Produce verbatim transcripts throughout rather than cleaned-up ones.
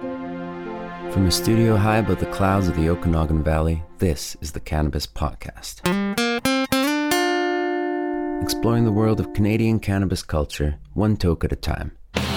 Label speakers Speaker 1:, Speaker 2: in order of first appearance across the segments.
Speaker 1: From a studio high above the clouds of the Okanagan Valley, this is the Cannabis Podcast. Exploring the world of Canadian cannabis culture, one toke at a time.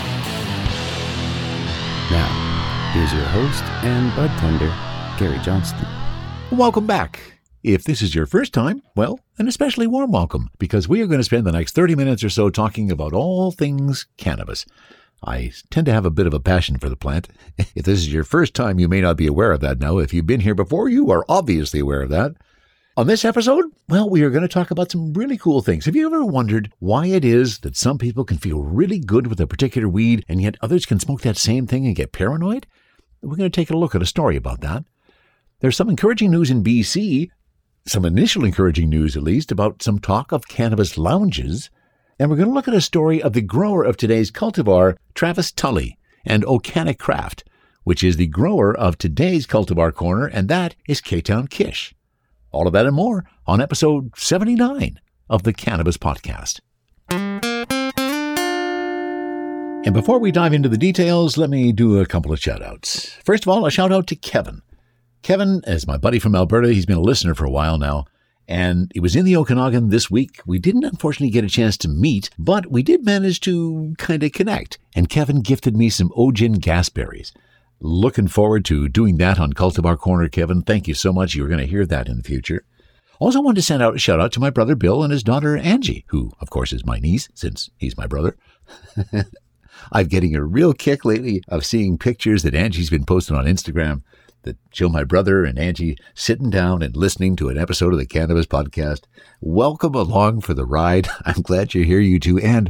Speaker 1: Now, here's your host and bud tender, Gary Johnston.
Speaker 2: Welcome back. If this is your first time, well, an especially warm welcome, because we are going to spend the next thirty minutes or so talking about all things cannabis. I tend to have a bit of a passion for the plant. If this is your first time, you may not be aware of that now. If you've been here before, you are obviously aware of that. On this episode, well, we are going to talk about some really cool things. Have you ever wondered why it is that some people can feel really good with a particular weed, and yet others can smoke that same thing and get paranoid? We're going to take a look at a story about that. There's some encouraging news in B C, some initial encouraging news at least, about some talk of cannabis lounges. And we're going to look at a story of the grower of today's cultivar, Travis Tully, and Okana Craft, which is the grower of today's Cultivar Corner, and that is K-Town Kish. All of that and more on episode seventy-nine of the Cannabis Podcast. And before we dive into the details, let me do a couple of shout-outs. First of all, a shout-out to Kevin. Kevin is my buddy from Alberta. He's been a listener for a while now, and he was in the Okanagan this week. We didn't unfortunately get a chance to meet, but we did manage to kind of connect, and Kevin gifted me some Ojin Gasberries. Looking forward to doing that on Cultivar Corner, Kevin. Thank you so much. You're going to hear that in the future. Also wanted to send out a shout out to my brother Bill and his daughter Angie, who, of course, is my niece, since he's my brother. I'm getting a real kick lately of seeing pictures that Angie's been posting on Instagram that show my brother and Angie sitting down and listening to an episode of the Cannabis Podcast. Welcome along for the ride. I'm glad you're here, you two, and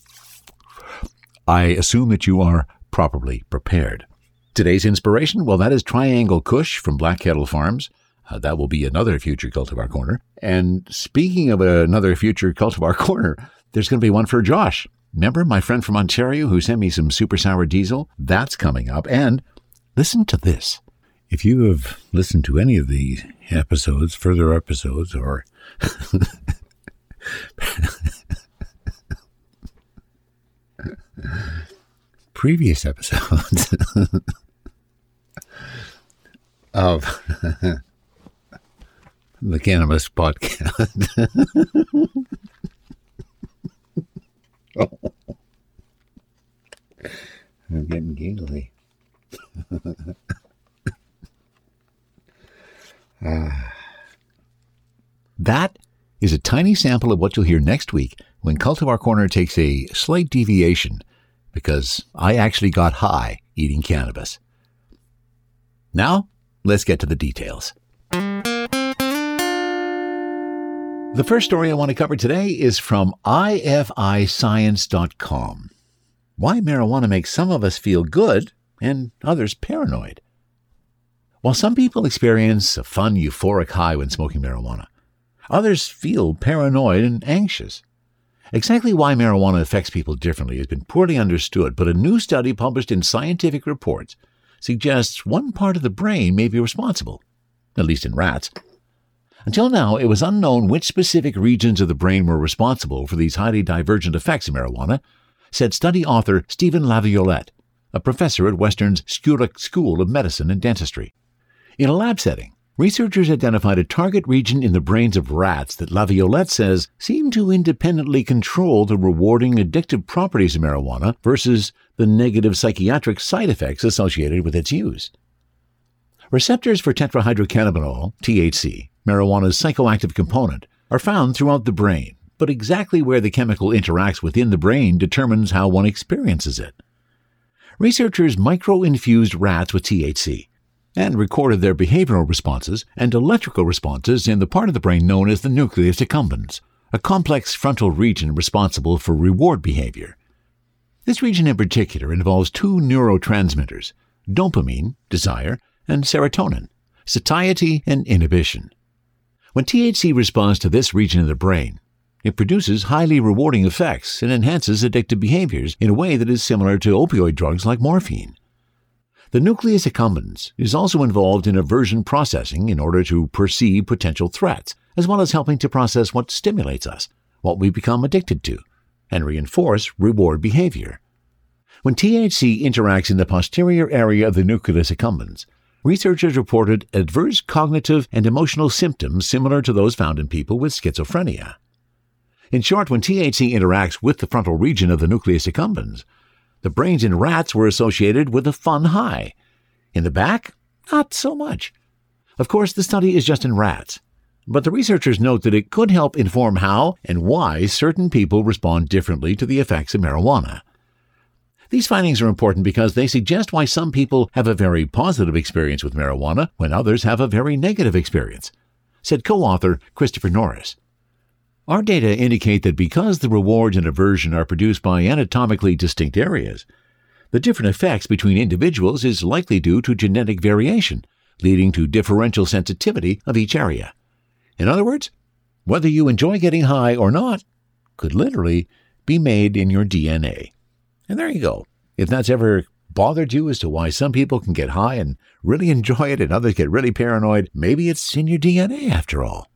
Speaker 2: I assume that you are properly prepared. Today's inspiration, well, that is Triangle Kush from Black Kettle Farms. Uh, that will be another future Cultivar Corner. And speaking of another future Cultivar Corner, there's going to be one for Josh. Remember my friend from Ontario who sent me some Super Sour Diesel? That's coming up. And listen to this. If you have listened to any of the episodes, further episodes, or previous episodes of the Cannabis Podcast. Oh. I'm getting giggly. Ah. That is a tiny sample of what you'll hear next week when Cultivar Corner takes a slight deviation, because I actually got high eating cannabis. Now, let's get to the details. The first story I want to cover today is from I F I Science dot com. Why marijuana makes some of us feel good and others paranoid. While some people experience a fun, euphoric high when smoking marijuana, others feel paranoid and anxious. Exactly why marijuana affects people differently has been poorly understood, but a new study published in Scientific Reports suggests one part of the brain may be responsible, at least in rats. Until now, it was unknown which specific regions of the brain were responsible for these highly divergent effects of marijuana, said study author Stephen Laviolette, a professor at Western's Schulich School of Medicine and Dentistry. In a lab setting, researchers identified a target region in the brains of rats that Laviolette says seem to independently control the rewarding addictive properties of marijuana versus the negative psychiatric side effects associated with its use. Receptors for tetrahydrocannabinol, T H C, marijuana's psychoactive component, are found throughout the brain, but exactly where the chemical interacts within the brain determines how one experiences it. Researchers micro-infused rats with T H C and recorded their behavioral responses and electrical responses in the part of the brain known as the nucleus accumbens, a complex frontal region responsible for reward behavior. This region in particular involves two neurotransmitters, dopamine, desire, and serotonin, satiety and inhibition. When T H C responds to this region of the brain, it produces highly rewarding effects and enhances addictive behaviors in a way that is similar to opioid drugs like morphine. The nucleus accumbens is also involved in aversion processing in order to perceive potential threats, as well as helping to process what stimulates us, what we become addicted to, and reinforce reward behavior. When T H C interacts in the posterior area of the nucleus accumbens, researchers reported adverse cognitive and emotional symptoms similar to those found in people with schizophrenia. In short, when T H C interacts with the frontal region of the nucleus accumbens, the brains in rats were associated with a fun high. In the back, not so much. Of course, the study is just in rats, but the researchers note that it could help inform how and why certain people respond differently to the effects of marijuana. These findings are important because they suggest why some people have a very positive experience with marijuana when others have a very negative experience, said co-author Christopher Norris. Our data indicate that because the rewards and aversion are produced by anatomically distinct areas, the different effects between individuals is likely due to genetic variation, leading to differential sensitivity of each area. In other words, whether you enjoy getting high or not could literally be made in your D N A. And there you go. If that's ever bothered you as to why some people can get high and really enjoy it and others get really paranoid, maybe it's in your D N A after all.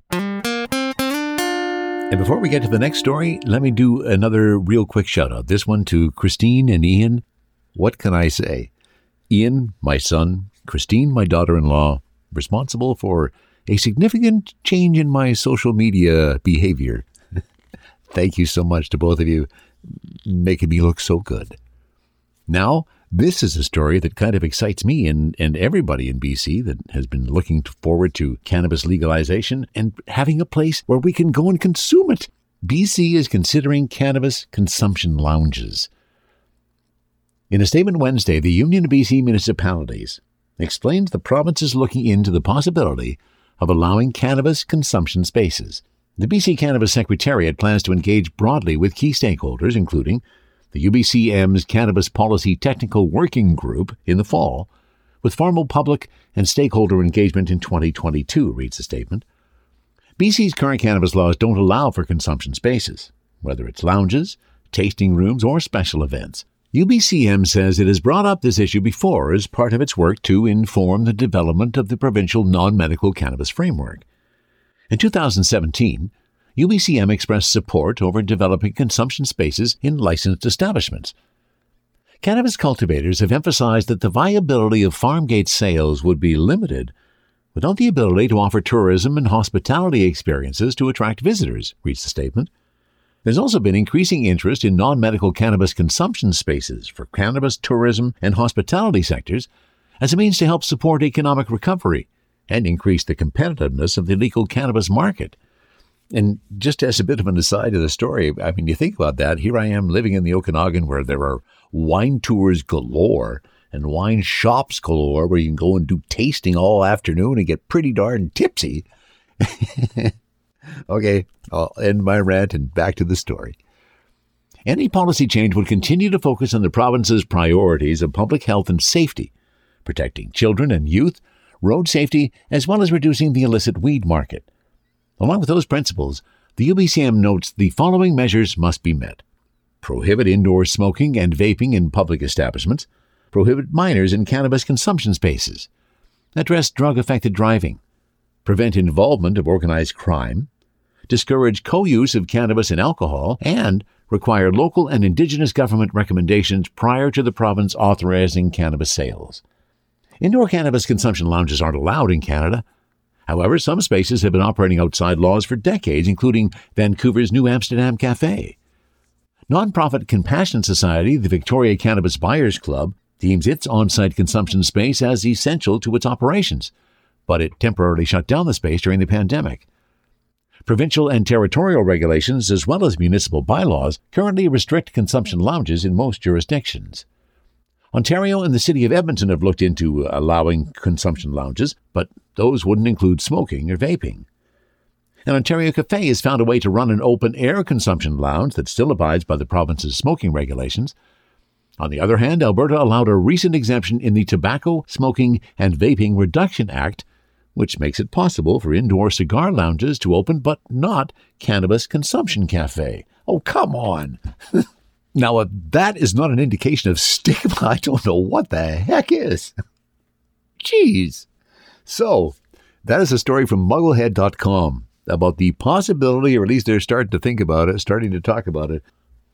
Speaker 2: And before we get to the next story, let me do another real quick shout out. This one to Christine and Ian. What can I say? Ian, my son, Christine, my daughter-in-law, responsible for a significant change in my social media behavior. Thank you so much to both of you, making me look so good. Now, this is a story that kind of excites me and, and everybody in B C that has been looking forward to cannabis legalization and having a place where we can go and consume it. B C is considering cannabis consumption lounges. In a statement Wednesday, the Union of B C Municipalities explains the province is looking into the possibility of allowing cannabis consumption spaces. The B C Cannabis Secretariat plans to engage broadly with key stakeholders, including the U B C M's Cannabis Policy Technical Working Group in the fall, with formal public and stakeholder engagement in twenty twenty-two, reads the statement. B C's current cannabis laws don't allow for consumption spaces, whether it's lounges, tasting rooms, or special events. U B C M says it has brought up this issue before as part of its work to inform the development of the provincial non-medical cannabis framework. In two thousand seventeen, U B C M expressed support over developing consumption spaces in licensed establishments. Cannabis cultivators have emphasized that the viability of farm gate sales would be limited without the ability to offer tourism and hospitality experiences to attract visitors, reads the statement. There's also been increasing interest in non-medical cannabis consumption spaces for cannabis, tourism, and hospitality sectors as a means to help support economic recovery and increase the competitiveness of the legal cannabis market. And just as a bit of an aside to the story, I mean, you think about that. Here I am living in the Okanagan where there are wine tours galore and wine shops galore where you can go and do tasting all afternoon and get pretty darn tipsy. Okay, I'll end my rant and back to the story. Any policy change would continue to focus on the province's priorities of public health and safety, protecting children and youth, road safety, as well as reducing the illicit weed market. Along with those principles, the U B C M notes the following measures must be met. Prohibit indoor smoking and vaping in public establishments. Prohibit minors in cannabis consumption spaces. Address drug-affected driving. Prevent involvement of organized crime. Discourage co-use of cannabis and alcohol, and require local and Indigenous government recommendations prior to the province authorizing cannabis sales. Indoor cannabis consumption lounges aren't allowed in Canada. However, some spaces have been operating outside laws for decades, including Vancouver's New Amsterdam Cafe. Nonprofit Compassion Society, the Victoria Cannabis Buyers Club, deems its on-site consumption space as essential to its operations, but it temporarily shut down the space during the pandemic. Provincial and territorial regulations, as well as municipal bylaws, currently restrict consumption lounges in most jurisdictions. Ontario and the City of Edmonton have looked into allowing consumption lounges, but those wouldn't include smoking or vaping. And Ontario Cafe has found a way to run an open-air consumption lounge that still abides by the province's smoking regulations. On the other hand, Alberta allowed a recent exemption in the Tobacco, Smoking, and Vaping Reduction Act, which makes it possible for indoor cigar lounges to open, but not Cannabis Consumption Cafe. Oh, come on! Now, if that is not an indication of stigma, I don't know what the heck is. Jeez. So, that is a story from mugglehead dot com about the possibility, or at least they're starting to think about it, starting to talk about it,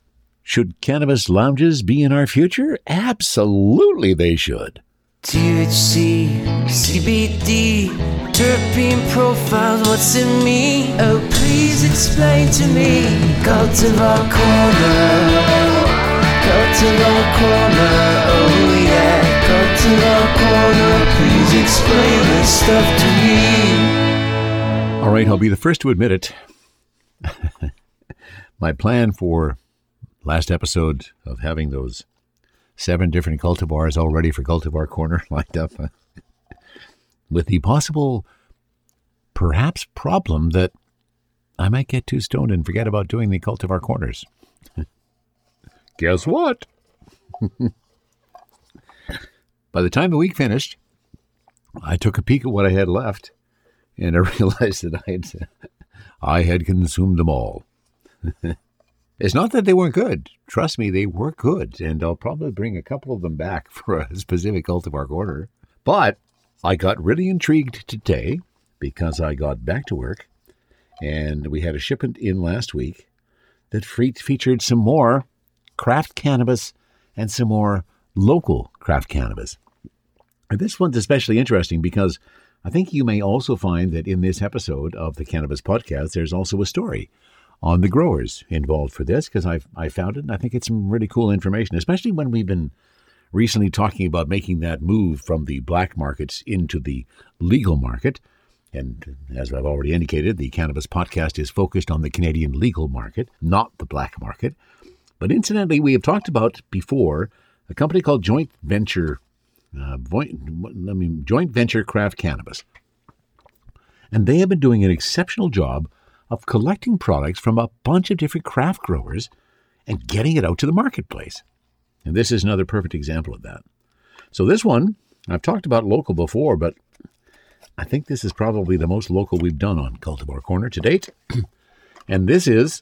Speaker 2: Should cannabis lounges be in our future? Absolutely they should.
Speaker 3: T H C, C B D, terpene profiles, what's in me? Oh, please explain to me. Cultivar Corner, Cultivar Corner, oh yeah. Cultivar Corner, please explain this stuff to me.
Speaker 2: All right, I'll be the first to admit it. My plan for last episode of having those seven different cultivars all ready for Cultivar Corner lined up uh, with the possible, perhaps, problem that I might get too stoned and forget about doing the Cultivar Corners. Guess what? By the time the week finished, I took a peek at what I had left, and I realized that I had, I had consumed them all. It's not that they weren't good. Trust me, they were good, and I'll probably bring a couple of them back for a specific Cultivar Corner. But I got really intrigued today because I got back to work, and we had a shipment in last week that featured some more craft cannabis and some more local craft cannabis. And this one's especially interesting because I think you may also find that in this episode of the Cannabis Podcast, there's also a story on the growers involved for this, because I I found it, and I think it's some really cool information, especially when we've been recently talking about making that move from the black markets into the legal market. And as I've already indicated, the Cannabis Podcast is focused on the Canadian legal market, not the black market. But incidentally, we have talked about before a company called Joint Venture, uh, Joint, I mean, Joint Venture Craft Cannabis. And they have been doing an exceptional job of collecting products from a bunch of different craft growers and getting it out to the marketplace. And this is another perfect example of that. So this one, I've talked about local before, but I think this is probably the most local we've done on Cultivar Corner to date. And this is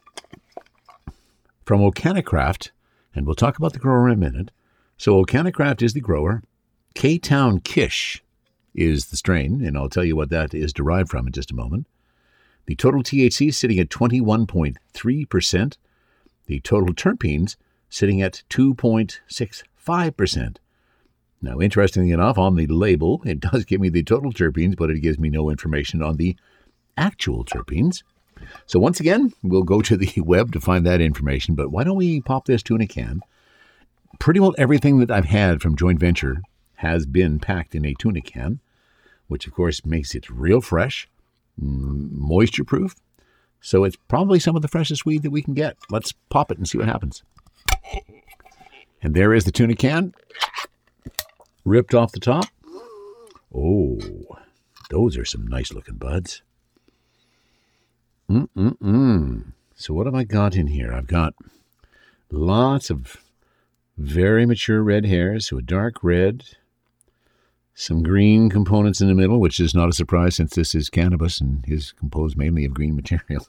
Speaker 2: from Okanacraft, and we'll talk about the grower in a minute. So Okanacraft is the grower. K-Town Kish is the strain, and I'll tell you what that is derived from in just a moment. The total T H C is sitting at twenty-one point three percent. The total terpenes sitting at two point six five percent. Now, interestingly enough, on the label, it does give me the total terpenes, but it gives me no information on the actual terpenes. So once again, we'll go to the web to find that information, but why don't we pop this tuna can? Pretty well everything that I've had from Joint Venture has been packed in a tuna can, which of course makes it real fresh, moisture proof. So it's probably some of the freshest weed that we can get. Let's pop it and see what happens. And there is the tuna can, ripped off the top. Oh, those are some nice looking buds. Mm-mm-mm. So what have I got in here? I've got lots of very mature red hairs, so a dark red, some green components in the middle, which is not a surprise since this is cannabis and is composed mainly of green material.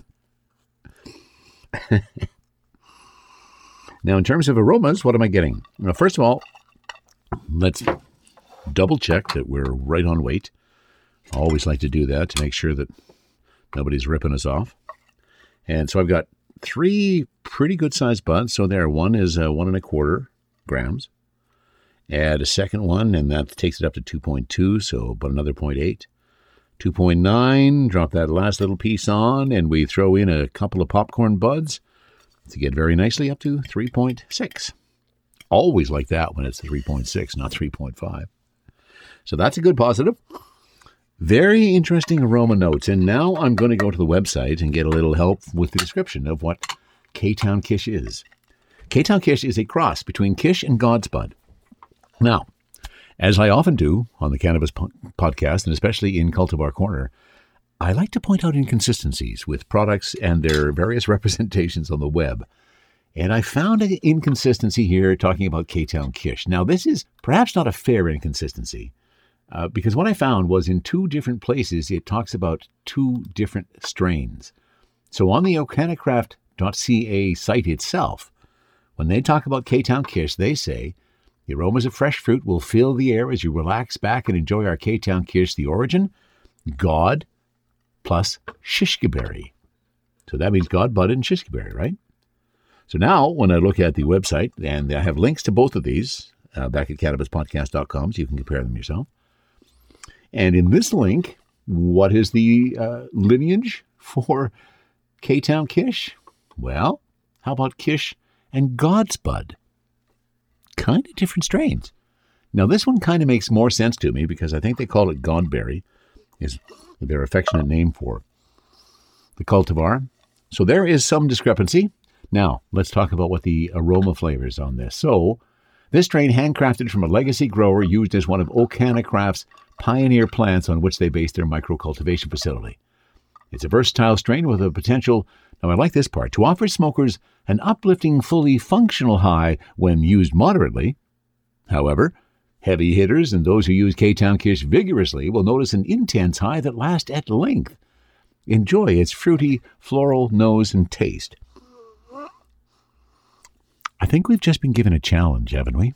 Speaker 2: Now, in terms of aromas, what am I getting? Well, first of all, let's double check that we're right on weight. I always like to do that to make sure that nobody's ripping us off. And so I've got three pretty good sized buds. So there, one is uh, one and a quarter grams. Add a second one, and that takes it up to two point two, so about another zero point eight. two point nine, drop that last little piece on, and we throw in a couple of popcorn buds to get very nicely up to three point six. Always like that when it's three point six, not three point five. So that's a good positive. Very interesting aroma notes. And now I'm going to go to the website and get a little help with the description of what K-Town Kish is. K-Town Kish is a cross between Kish and God's Bud. Now, as I often do on the Cannabis po- Podcast, and especially in Cultivar Corner, I like to point out inconsistencies with products and their various representations on the web. And I found an inconsistency here talking about K-Town Kish. Now, this is perhaps not a fair inconsistency, uh, because what I found was in two different places, it talks about two different strains. So on the okanacraft dot c a site itself, when they talk about K-Town Kish, they say, the aromas of fresh fruit will fill the air as you relax back and enjoy our K-Town Kish. The origin, God plus shishkaberry. So that means God, bud, and shishkaberry, right? So now when I look at the website, and I have links to both of these uh, back at cannabis podcast dot com, so you can compare them yourself. And in this link, what is the uh, lineage for K-Town Kish? Well, how about Kish and God's Bud? Kind of different strains. Now, this one kind of makes more sense to me because I think they call it Godberry, is their affectionate name for the cultivar. So there is some discrepancy. Now, let's talk about what the aroma flavors on this. So, this strain, handcrafted from a legacy grower, used as one of Okanacraft's pioneer plants on which they base their micro-cultivation facility. It's a versatile strain with a potential, now I like this part, to offer smokers an uplifting, fully functional high when used moderately. However, heavy hitters and those who use K-Town Kish vigorously will notice an intense high that lasts at length. Enjoy its fruity, floral nose and taste. I think we've just been given a challenge, haven't we?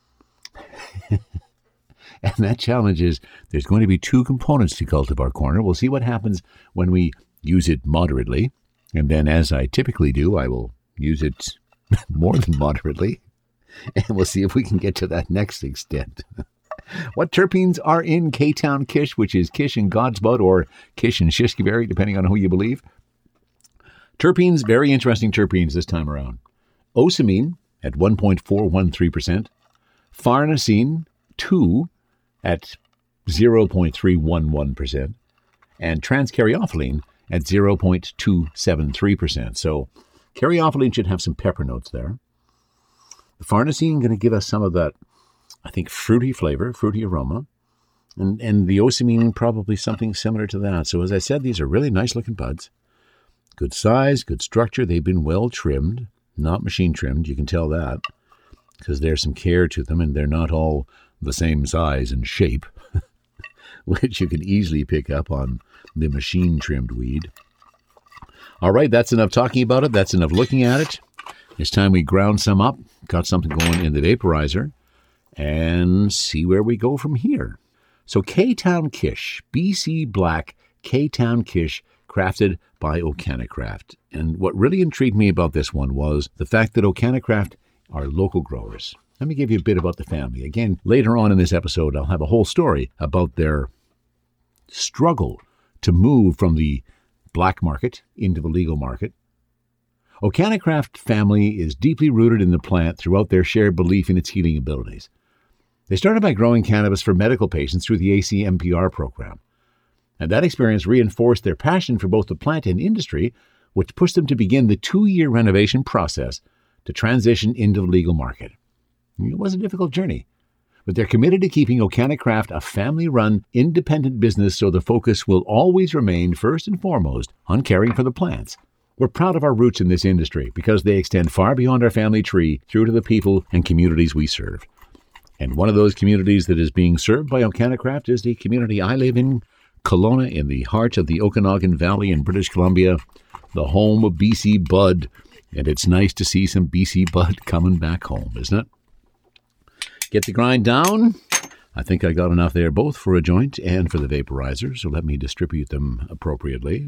Speaker 2: And that challenge is there's going to be two components to Cultivar Corner. We'll see what happens when we use it moderately. And then, as I typically do, I will use it more than moderately. And we'll see if we can get to that next extent. What terpenes are in K-Town Kish, which is Kish and God's Bud or Kish and Shishkiberry, depending on who you believe. Terpenes, very interesting terpenes this time around. Ocimene at one point four one three percent. Farnesene, two at zero point three one one percent. And transcaryophyllene at zero point two seven three percent. So caryophyllene should have some pepper notes there. The farnesene going to give us some of that, I think, fruity flavor, fruity aroma. And, and the ocimene probably something similar to that. So as I said, these are really nice looking buds. Good size, good structure. They've been well trimmed. Not machine trimmed, you can tell that, because there's some care to them, and they're not all the same size and shape, which you can easily pick up on the machine trimmed weed. All right, that's enough talking about it. That's enough looking at it. It's time we ground some up, got something going in the vaporizer, and see where we go from here. So K-Town Kish, B C Black K-Town Kish, crafted by Okanacraft. And what really intrigued me about this one was the fact that Okanacraft are local growers. Let me give you a bit about the family. Again, later on in this episode, I'll have a whole story about their struggle to move from the black market into the legal market. Okanacraft family is deeply rooted in the plant throughout their shared belief in its healing abilities. They started by growing cannabis for medical patients through the A C M P R program. And that experience reinforced their passion for both the plant and industry, which pushed them to begin the two-year renovation process to transition into the legal market. It was a difficult journey, but they're committed to keeping Okanacraft a family-run, independent business, so the focus will always remain first and foremost on caring for the plants. We're proud of our roots in this industry because they extend far beyond our family tree through to the people and communities we serve. And one of those communities that is being served by Okanacraft is the community I live in, Kelowna, in the heart of the Okanagan Valley in British Columbia, the home of B C Bud. And it's nice to see some B C Bud coming back home, isn't it? Get the grind down. I think I got enough there both for a joint and for the vaporizer, so let me distribute them appropriately.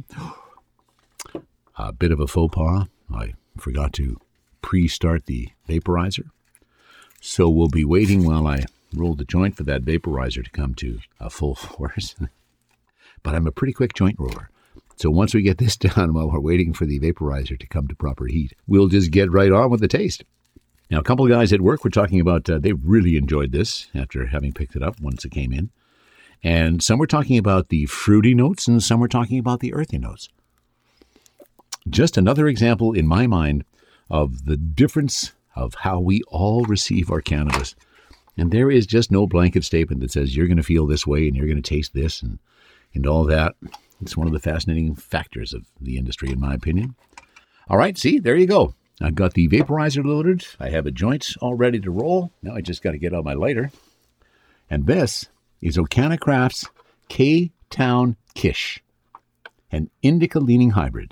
Speaker 2: A bit of a faux pas. I forgot to pre-start the vaporizer. So we'll be waiting while I roll the joint for that vaporizer to come to a full force. But I'm a pretty quick joint roller. So once we get this done while we're waiting for the vaporizer to come to proper heat, we'll just get right on with the taste. Now, a couple of guys at work were talking about, uh, they really enjoyed this after having picked it up once it came in. And some were talking about the fruity notes and some were talking about the earthy notes. Just another example in my mind of the difference of how we all receive our cannabis. And there is just no blanket statement that says you're going to feel this way and you're going to taste this and, and all that. It's one of the fascinating factors of the industry, in my opinion. All right, see, there you go. I've got the vaporizer loaded. I have a joint all ready to roll. Now I just got to get out my lighter. And this is Okanacraft's K-Town Kish, an indica-leaning hybrid.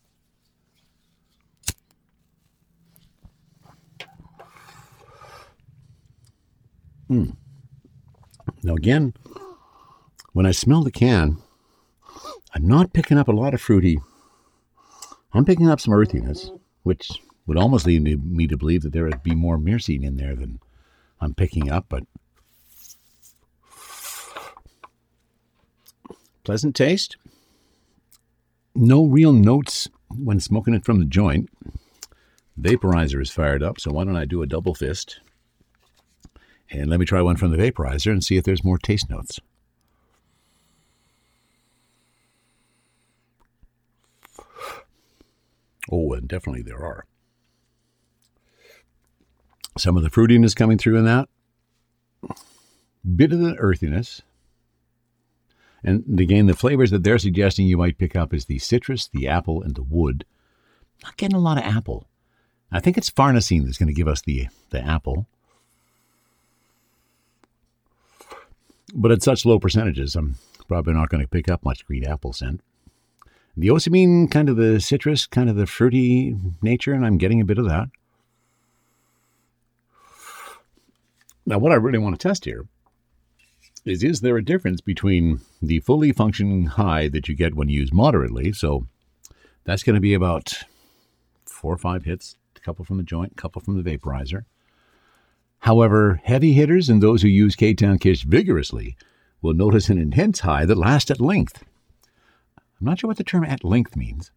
Speaker 2: Mm. Now again, when I smell the can, I'm not picking up a lot of fruity. I'm picking up some earthiness, which would almost lead me to believe that there would be more myrcene in there than I'm picking up, but pleasant taste. No real notes when smoking it from the joint. Vaporizer is fired up, so why don't I do a double fist? And let me try one from the vaporizer and see if there's more taste notes. Oh, and definitely there are. Some of the fruitiness coming through in that. Bit of the earthiness. And again, the flavors that they're suggesting you might pick up is the citrus, the apple, and the wood. Not getting a lot of apple. I think it's farnesene that's going to give us the, the apple. But at such low percentages, I'm probably not going to pick up much green apple scent. The ocimene, kind of the citrus, kind of the fruity nature, and I'm getting a bit of that. Now, what I really want to test here is, is there a difference between the fully functioning high that you get when you use moderately? So that's going to be about four or five hits, a couple from the joint, a couple from the vaporizer. However, heavy hitters and those who use K-Town Kish vigorously will notice an intense high that lasts at length. I'm not sure what the term at length means.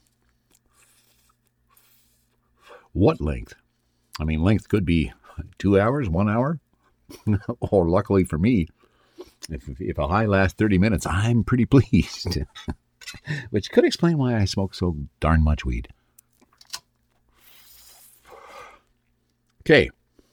Speaker 2: What length? I mean, length could be two hours, one hour, or luckily for me, if, if a high lasts thirty minutes, I'm pretty pleased, which could explain why I smoke so darn much weed. Okay.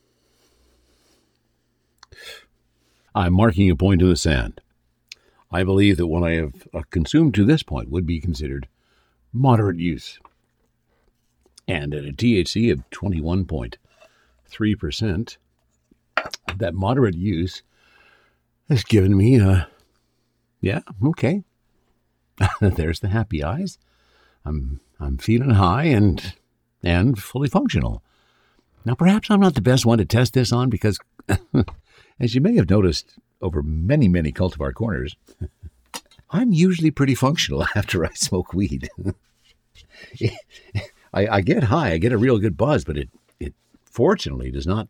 Speaker 2: I'm marking a point in the sand. I believe that what I have consumed to this point would be considered moderate use. And at a T H C of twenty-one point three percent, that moderate use has given me a, yeah, okay. There's the happy eyes. I'm I'm feeling high and and fully functional. Now, perhaps I'm not the best one to test this on because, as you may have noticed over many, many cultivar corners, I'm usually pretty functional after I smoke weed. I, I get high, I get a real good buzz, but it, it fortunately does not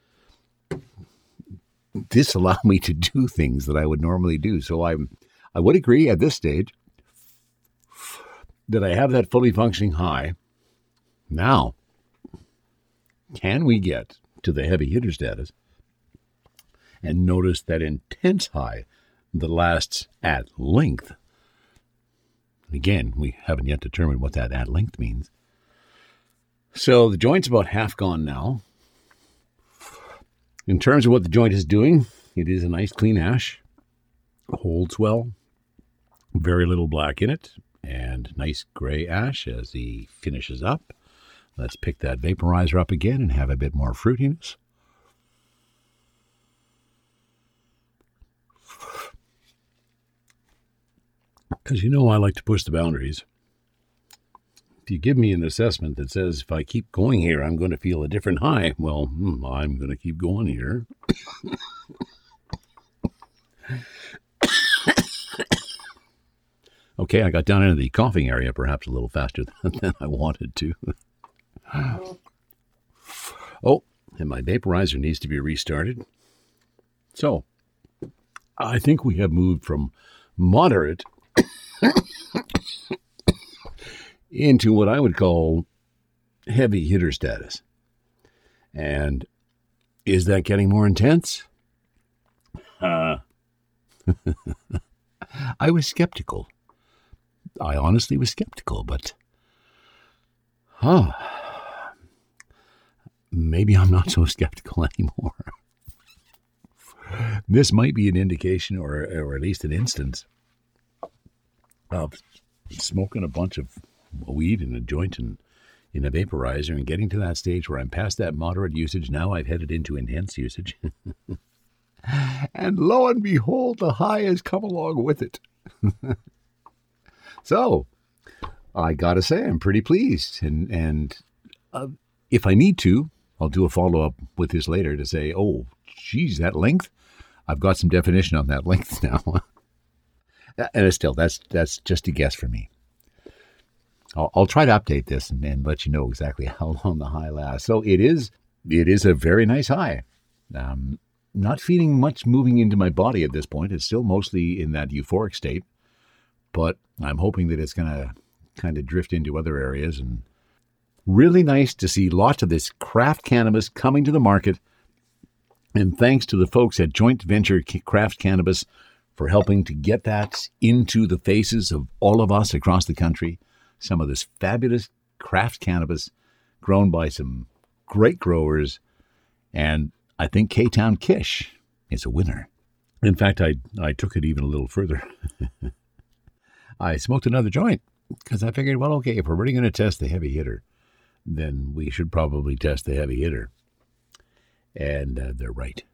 Speaker 2: disallow me to do things that I would normally do. So I I would agree at this stage that I have that fully functioning high. Now, can we get to the heavy hitter status and notice that intense high that lasts at length? Again, we haven't yet determined what that at length means. So the joint's about half gone now. In terms of what the joint is doing, it is a nice clean ash. Holds well. Very little black in it. And nice gray ash as he finishes up. Let's pick that vaporizer up again and have a bit more fruitiness. Because you know I like to push the boundaries. If you give me an assessment that says if I keep going here, I'm going to feel a different high, well, hmm, I'm going to keep going here. Okay, I got down into the coughing area perhaps a little faster than, than I wanted to. Oh, and my vaporizer needs to be restarted. So, I think we have moved from moderate into what I would call heavy hitter status. And is that getting more intense? Uh, I was skeptical. I honestly was skeptical, but huh, maybe I'm not so skeptical anymore. This might be an indication or, or at least an instance of smoking a bunch of weed in a joint and in a vaporizer and getting to that stage where I'm past that moderate usage. Now I've headed into intense usage. And lo and behold, the high has come along with it. So, I gotta say, I'm pretty pleased. And, and uh, if I need to, I'll do a follow-up with this later to say, oh, geez, that length? I've got some definition on that length now. And still, that's that's just a guess for me. I'll, I'll try to update this and, and let you know exactly how long the high lasts. So it is, it is a very nice high. Um, not feeling much moving into my body at this point. It's still mostly in that euphoric state, but I'm hoping that it's going to kind of drift into other areas. And really nice to see lots of this craft cannabis coming to the market. And thanks to the folks at Joint Venture Craft Cannabis for helping to get that into the faces of all of us across the country. Some of this fabulous craft cannabis grown by some great growers. And I think K-Town Kish is a winner. In fact, I I took it even a little further. I smoked another joint because I figured, well, okay, if we're really going to test the heavy hitter, then we should probably test the heavy hitter. And uh, they're right.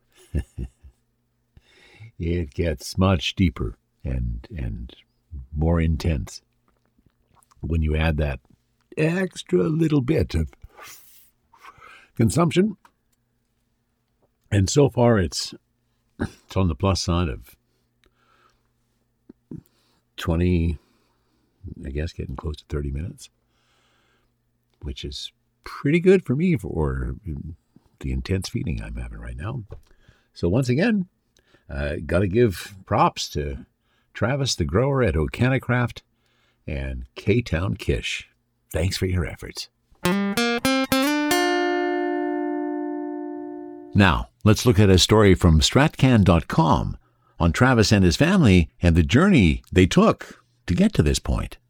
Speaker 2: It gets much deeper and and more intense when you add that extra little bit of consumption. And so far, it's it's on the plus side of twenty, I guess, getting close to thirty minutes, which is pretty good for me for the intense feeling I'm having right now. So once again, uh, got to give props to Travis, the grower at Okanacraft, and K-Town Kish. Thanks for your efforts. Now, let's look at a story from Stratcan dot com on Travis and his family and the journey they took to get to this point.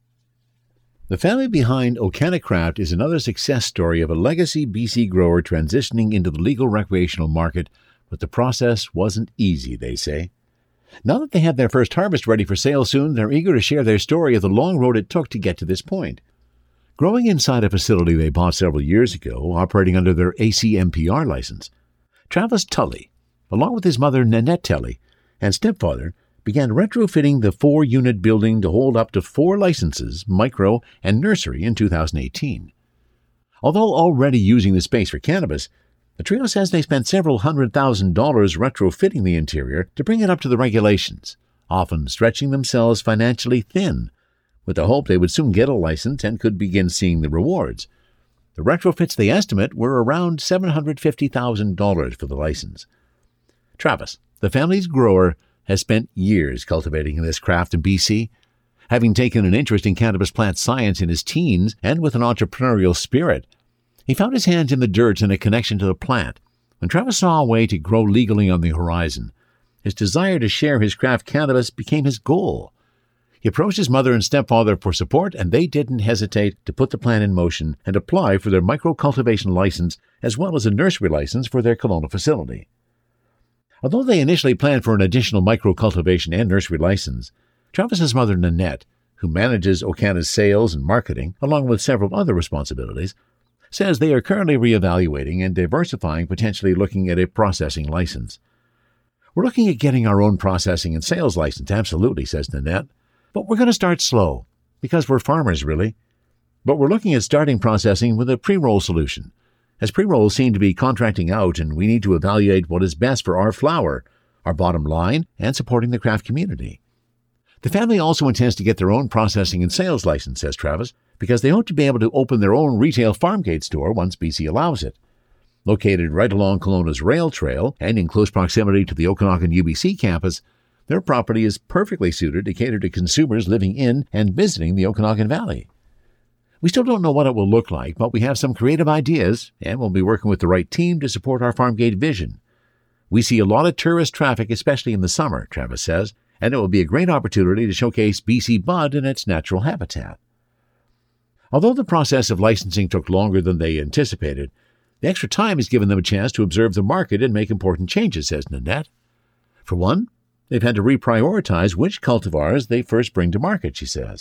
Speaker 2: The family behind Okanacraft is another success story of a legacy B C grower transitioning into the legal recreational market, but the process wasn't easy, they say. Now that they have their first harvest ready for sale soon, they're eager to share their story of the long road it took to get to this point. Growing inside a facility they bought several years ago, operating under their A C M P R license, Travis Tully, along with his mother Nanette Tully and stepfather, began retrofitting the four-unit building to hold up to four licenses, micro and nursery, in two thousand eighteen. Although already using the space for cannabis, the trio says they spent several hundred thousand dollars retrofitting the interior to bring it up to the regulations, often stretching themselves financially thin, with the hope they would soon get a license and could begin seeing the rewards. The retrofits they estimate were around seven hundred fifty thousand dollars for the license. Travis, the family's grower, has spent years cultivating this craft in B C. Having taken an interest in cannabis plant science in his teens and with an entrepreneurial spirit, he found his hands in the dirt and a connection to the plant when Travis saw a way to grow legally on the horizon. His desire to share his craft cannabis became his goal. He approached his mother and stepfather for support, and they didn't hesitate to put the plan in motion and apply for their micro-cultivation license as well as a nursery license for their Kelowna facility. Although they initially planned for an additional micro-cultivation and nursery license, Travis's mother Nanette, who manages Okana's sales and marketing, along with several other responsibilities, says they are currently reevaluating and diversifying, potentially looking at a processing license. We're looking at getting our own processing and sales license, absolutely, says Nanette. But we're going to start slow, because we're farmers, really. But we're looking at starting processing with a pre-roll solution, as pre-rolls seem to be contracting out, and we need to evaluate what is best for our flower, our bottom line, and supporting the craft community. The family also intends to get their own processing and sales license, says Travis, because they hope to be able to open their own retail farm gate store once B C allows it. Located right along Kelowna's rail trail and in close proximity to the Okanagan U B C campus, their property is perfectly suited to cater to consumers living in and visiting the Okanagan Valley. We still don't know what it will look like, but we have some creative ideas, and we'll be working with the right team to support our farm gate vision. We see a lot of tourist traffic, especially in the summer, Travis says, and it will be a great opportunity to showcase B C bud in its natural habitat. Although the process of licensing took longer than they anticipated, the extra time has given them a chance to observe the market and make important changes, says Nanette. For one, they've had to reprioritize which cultivars they first bring to market, she says.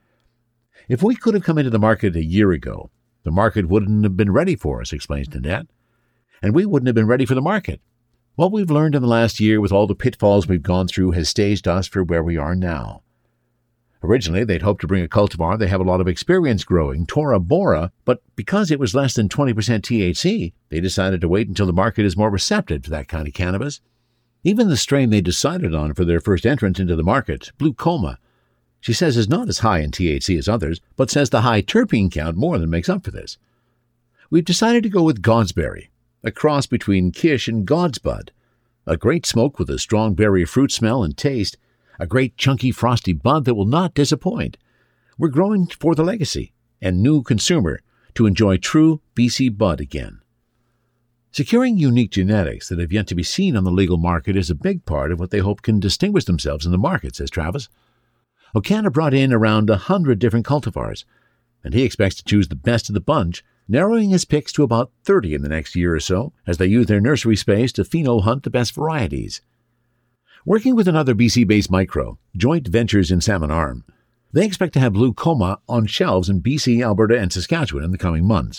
Speaker 2: If we could have come into the market a year ago, the market wouldn't have been ready for us, explains Nanette, and we wouldn't have been ready for the market. What we've learned in the last year with all the pitfalls we've gone through has staged us for where we are now. Originally, they'd hoped to bring a cultivar they have a lot of experience growing, Tora Bora, but because it was less than twenty percent T H C, they decided to wait until the market is more receptive to that kind of cannabis. Even the strain they decided on for their first entrance into the market, Blue Coma, she says is not as high in T H C as others, but says the high terpene count more than makes up for this. We've decided to go with Godsberry, a cross between Kish and God's Bud. A great smoke with a strong berry fruit smell and taste, a great chunky frosty bud that will not disappoint. We're growing for the legacy and new consumer to enjoy true B C bud again. Securing unique genetics that have yet to be seen on the legal market is a big part of what they hope can distinguish themselves in the market, says Travis. Ocana brought in around a hundred different cultivars, and he expects to choose the best of the bunch, narrowing his picks to about thirty in the next year or so as they use their nursery space to pheno-hunt the best varieties. Working with another B C-based micro, Joint Ventures in Salmon Arm, they expect to have Blue Coma on shelves in B C, Alberta, and Saskatchewan in the coming months.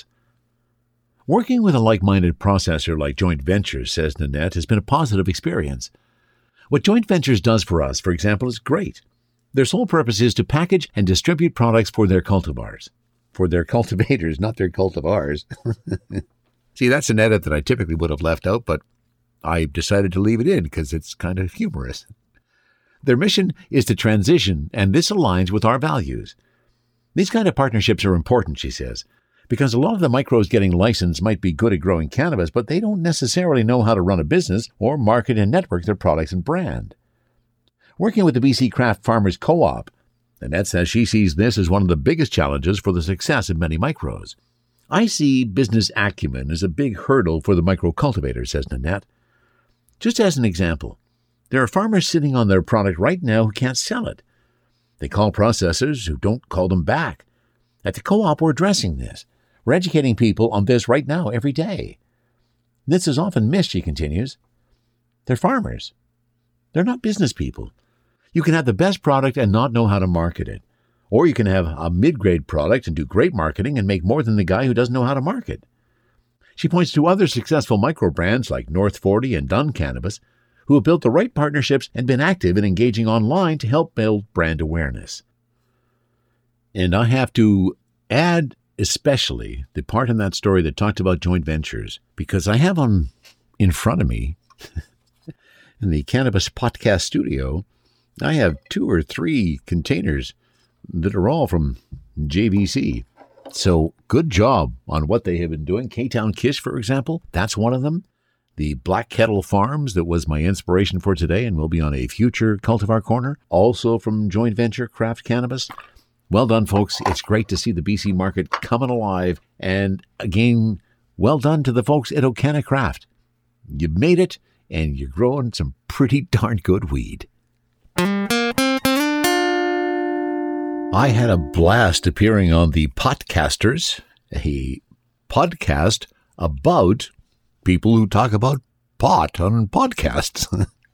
Speaker 2: Working with a like-minded processor like Joint Ventures, says Nanette, has been a positive experience. What Joint Ventures does for us, for example, is great. Their sole purpose is to package and distribute products for their cultivars. For their cultivators, not their cultivars. See, that's an edit that I typically would have left out, but I decided to leave it in because it's kind of humorous. Their mission is to transition, and this aligns with our values. These kind of partnerships are important, she says, because a lot of the micros getting licensed might be good at growing cannabis, but they don't necessarily know how to run a business or market and network their products and brand. Working with the B C Craft Farmers Co-op, Nanette says she sees this as one of the biggest challenges for the success of many micros. I see business acumen as a big hurdle for the micro cultivator, says Nanette. Just as an example, there are farmers sitting on their product right now who can't sell it. They call processors who don't call them back. At the co-op, we're addressing this. We're educating people on this right now, every day. This is often missed, she continues. They're farmers. They're not business people. You can have the best product and not know how to market it. Or you can have a mid-grade product and do great marketing and make more than the guy who doesn't know how to market. She points to other successful micro brands like North forty and Dunn Cannabis, who have built the right partnerships and been active in engaging online to help build brand awareness. And I have to add especially the part in that story that talked about joint ventures, because I have on in front of me in the Cannabis Podcast Studio, I have two or three containers that are all from J V C. So good job on what they have been doing. K-Town Kish, for example, that's one of them. The Black Kettle Farms, that was my inspiration for today and will be on a future Cultivar Corner, also from Joint Venture Craft Cannabis. Well done, folks. It's great to see the B C market coming alive. And again, well done to the folks at Ocana Craft. You made it, and you're growing some pretty darn good weed. I had a blast appearing on the Podcasters, a podcast about people who talk about pot on podcasts.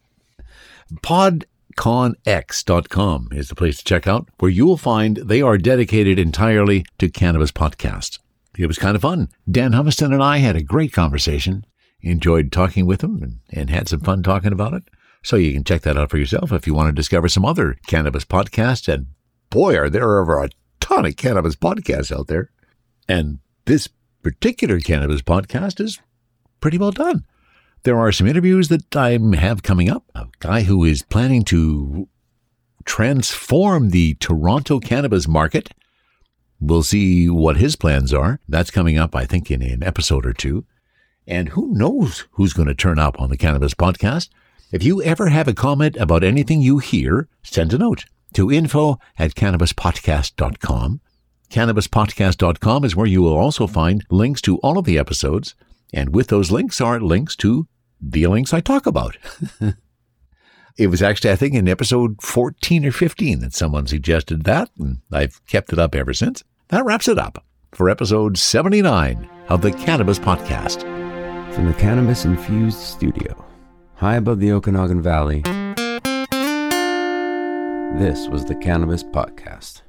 Speaker 2: Podcon X dot com is the place to check out, where you will find they are dedicated entirely to cannabis podcasts. It was kind of fun. Dan Humiston and I had a great conversation, enjoyed talking with him, and, and had some fun talking about it. So you can check that out for yourself if you want to discover some other cannabis podcasts. And boy, are there ever a ton of cannabis podcasts out there. And this particular cannabis podcast is pretty well done. There are some interviews that I have coming up. A guy who is planning to transform the Toronto cannabis market. We'll see what his plans are. That's coming up, I think, in an episode or two. And who knows who's going to turn up on the Cannabis Podcast. If you ever have a comment about anything you hear, send a note to info at cannabis podcast dot com. cannabis podcast dot com is where you will also find links to all of the episodes. And with those links are links to the links I talk about. It was actually, I think, in episode fourteen or fifteen that someone suggested that, and I've kept it up ever since. That wraps it up for episode seventy-nine of the Cannabis Podcast.
Speaker 1: From the Cannabis Infused Studio, high above the Okanagan Valley, this was the Cannabis Podcast.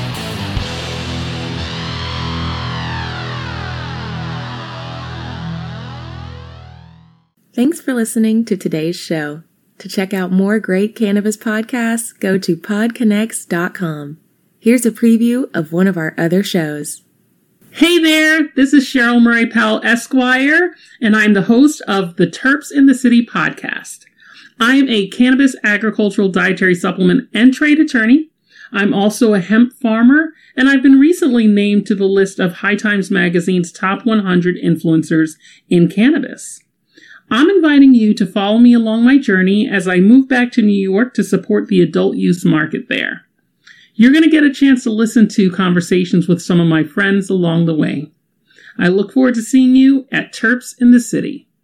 Speaker 4: Thanks for listening to today's show. To check out more great cannabis podcasts, go to pod connects dot com. Here's a preview of one of our other shows.
Speaker 5: Hey there, this is Cheryl Murray Powell Esquire, and I'm the host of the Terps in the City podcast. I am a cannabis agricultural dietary supplement and trade attorney. I'm also a hemp farmer, and I've been recently named to the list of High Times Magazine's top one hundred influencers in cannabis. I'm inviting you to follow me along my journey as I move back to New York to support the adult use market there. You're going to get a chance to listen to conversations with some of my friends along the way. I look forward to seeing you at Terps in the City.